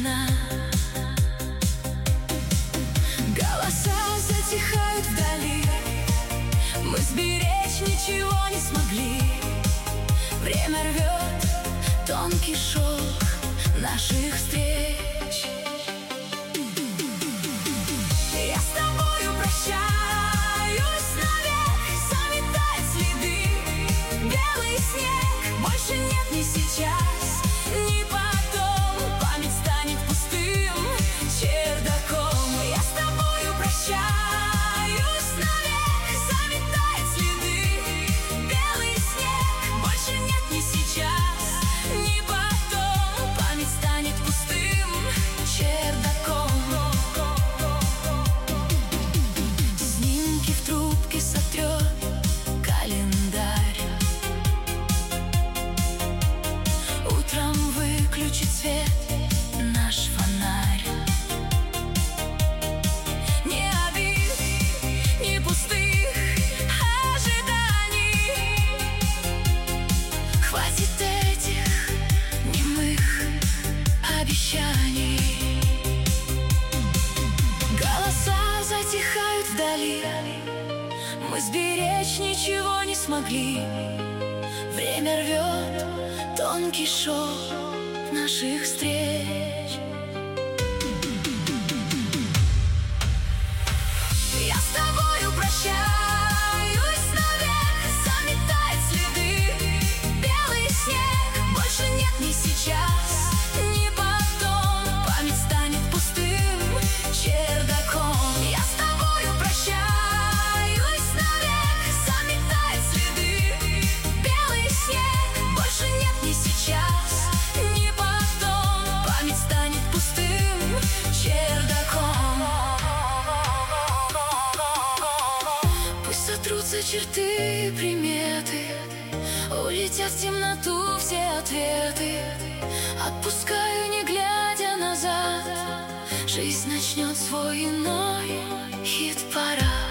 одна. Голоса затихают вдали, мы сберечь ничего не смогли. Время рвет тонкий шелк наших встреч. Я с тобою прощаюсь навек, заметает следы белый снег. Больше нет ни сейчас, ни потом, память станет пустым чердаком. Я с тобою прощаюсь навек, заметает следы белый снег. Больше нет ни сейчас, ни потом, память станет пустым чердаком. Снимки в трубке сотрет календарь, утром выключит свет наш фонарь. Ни обид, ни пустых ожиданий, хватит этих немых обещаний. Голоса затихают вдали, мы сберечь ничего не смогли. Время рвет тонкий шелк наших встреч. Я с тобою прощаюсь навек, заметает следы белый снег. Больше нет ни сейчас, ни потом, память станет пустым чердаком. Я с тобою прощаюсь навек, заметает следы белый снег. Больше нет ни сейчас, ни потом, память станет пустым чердаком. Пусть сотрутся черты, приметы, улетят в темноту все ответы. Отпускаю, не глядя назад, жизнь начнет свой иной хит-парад.